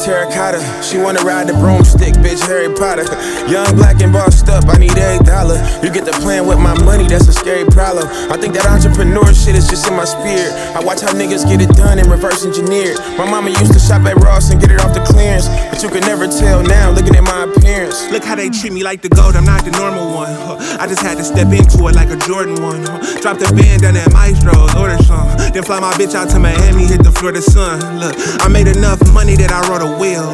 terracotta. She wanna ride the broomstick, bitch, Harry Potter. Young, black, and bossed up, I need every dollar. You get the plan with my money, that's a scary problem. I think that entrepreneur shit is just in my spirit. I watch how niggas get it done and reverse engineered. My mama used to shop at Ross and get it off the clearance, but you can never tell now, looking at my appearance. Look how they treat me like the GOAT, I'm not the normal one. I just had to step into it like a Jordan one. Drop the band down at Maestro's, order some. Then fly my bitch out to Miami, hit the Florida sun. Look, I made enough money that I wrote a will.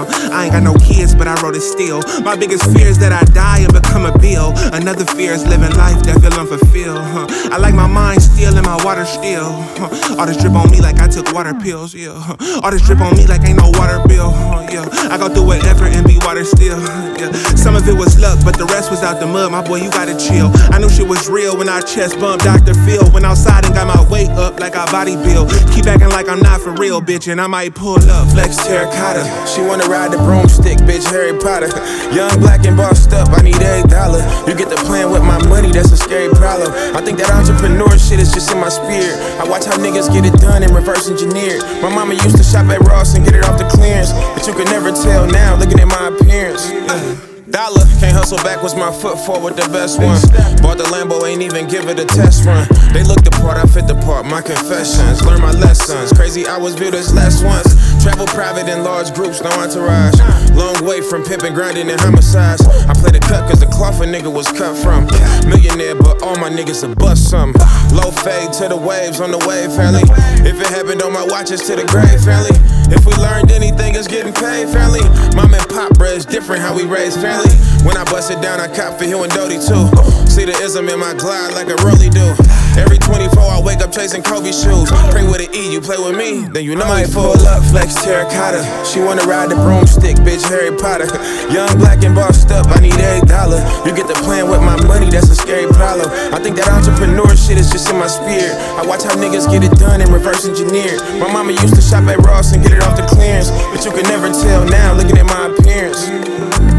I ain't got no kids, but I wrote it still. My biggest fear is that I die and become a bill. Another fear is living life that feel unfulfilled. I like my mind still and my water still. All this drip on me like I took water pills, yeah. All this drip on me like ain't no water bill, yeah. I go through whatever and be water still, yeah. Some of it was luck, but the rest was out the mud. My boy, you gotta chill. I knew shit was real when I chest bumped Dr. Phil. Went outside and got my weight up like I body build. Keep acting like I'm not for real, bitch, and I might pull up. Flex terracotta. She wanna ride the broomstick, bitch, Harry Potter. Young, black, and bossed up, I need every dollar. You get the plan with my money, that's a scary problem. I think that entrepreneur shit is just in my spirit. I watch how niggas get it done and reverse engineered. My mama used to shop at Ross and get it off the clearance, but you can never tell now, looking at my appearance. Dollar, can't hustle backwards, my foot forward, the best one. Bought the Lambo, ain't even give it a test run. They look the part, I fit the part, my confessions, learn my lessons. Crazy hours, viewed as less once. Travel private in large groups, no entourage. Long way from pimping, grinding, and homicides. I play the cut cause the cloth a nigga was cut from. Millionaire, but all my niggas a bust some. Low fade to the waves on the wave, family. If it happened on my watch, it's to the grave, family. If we learned anything, it's getting paid, family. Mom and pop bread's different how we raise family. When I bust it down, I cop for Hill and Doty too. See the ism in my glide like a rolly do. Every 24, I wake up chasing Kobe shoes. Pray with an E, you play with me, then you know I might pull up, flex terracotta. She wanna ride the broomstick, bitch, Harry Potter. Young, black, and bossed up, I need every dollar. You get the plan with my money, that's a scary problem. I think that entrepreneur shit is just in my spirit. I watch how niggas get it done and reverse engineered. My mama used to shop at Ross and get it off the clearance, but you can never tell now, looking at my appearance.